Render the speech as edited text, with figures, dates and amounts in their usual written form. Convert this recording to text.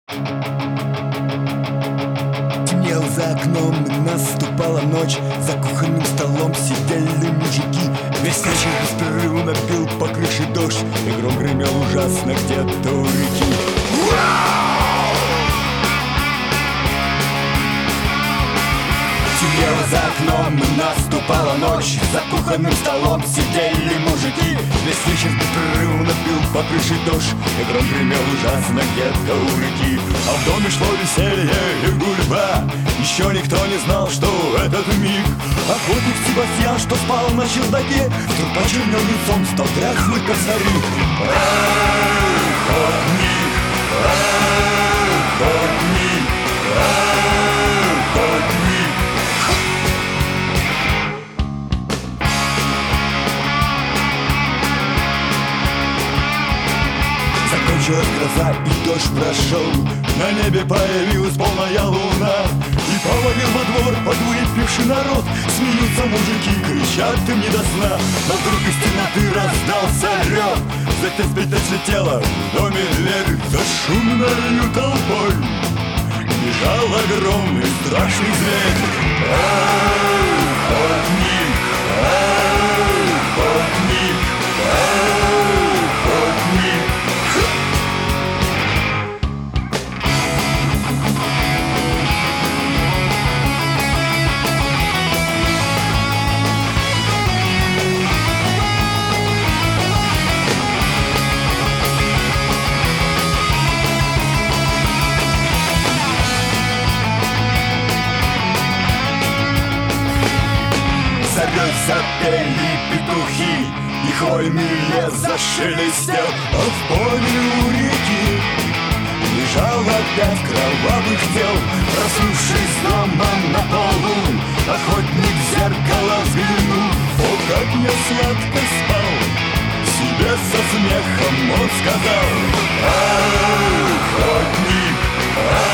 Темнел за окном, наступала ночь. За кухонным столом сидели мужики. Весь вечер беспрерывно бил по крыше дождь, и гром гремел ужасно где-то у реки. Темнело за окном, наступала ночь. За кухонным столом сидели мужики. Весь вечер беспрерывно бил по крыше дождь, и гром гремел ужасно где-то у реки. А в доме шло веселье и гульба. Еще никто не знал, что этот миг охотник Себастьян, что спал на чердаке, вдруг почернел лицом, стал дряхлый косарик. Охотник, охотник, охотник. Закончилась гроза, и дождь прошел. На небе появилась полная луна, и повалил во двор подвыпивший народ. Смеются мужики, кричат им не до сна. Но вдруг из темноты раздался рев. Затем петля слетела в доме дверь. За шумною толпой бежал огромный страшный зверь. Охотник, охотник, охотник. Зарей запели петухи, и хвойный лес зашелестел. А в поле у реки лежал опять кровавых тел. Проснувшись дома на полу, охотник в зеркало взглянул. О, как я сладко спал, себе со смехом он сказал: охотник,